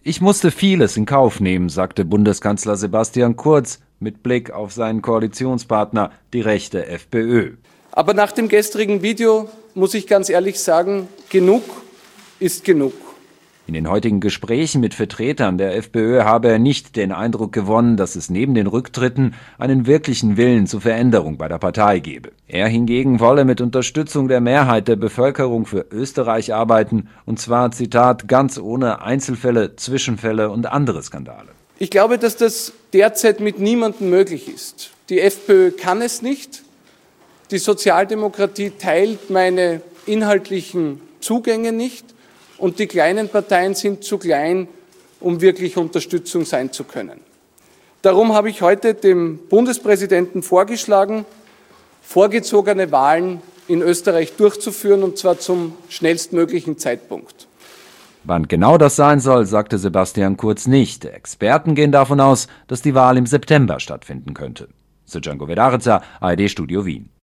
Ich musste vieles in Kauf nehmen, sagte Bundeskanzler Sebastian Kurz mit Blick auf seinen Koalitionspartner, die rechte FPÖ. Aber nach dem gestrigen Video muss ich ganz ehrlich sagen, genug ist genug. In den heutigen Gesprächen mit Vertretern der FPÖ habe er nicht den Eindruck gewonnen, dass es neben den Rücktritten einen wirklichen Willen zur Veränderung bei der Partei gebe. Er hingegen wolle mit Unterstützung der Mehrheit der Bevölkerung für Österreich arbeiten, und zwar, Zitat, ganz ohne Einzelfälle, Zwischenfälle und andere Skandale. Ich glaube, dass das derzeit mit niemandem möglich ist. Die FPÖ kann es nicht. Die Sozialdemokratie teilt meine inhaltlichen Zugänge nicht. Und die kleinen Parteien sind zu klein, um wirklich Unterstützung sein zu können. Darum habe ich heute dem Bundespräsidenten vorgeschlagen, vorgezogene Wahlen in Österreich durchzuführen, und zwar zum schnellstmöglichen Zeitpunkt. Wann genau das sein soll, sagte Sebastian Kurz nicht. Experten gehen davon aus, dass die Wahl im September stattfinden könnte. Srdjan Govedareca, ARD Studio Wien.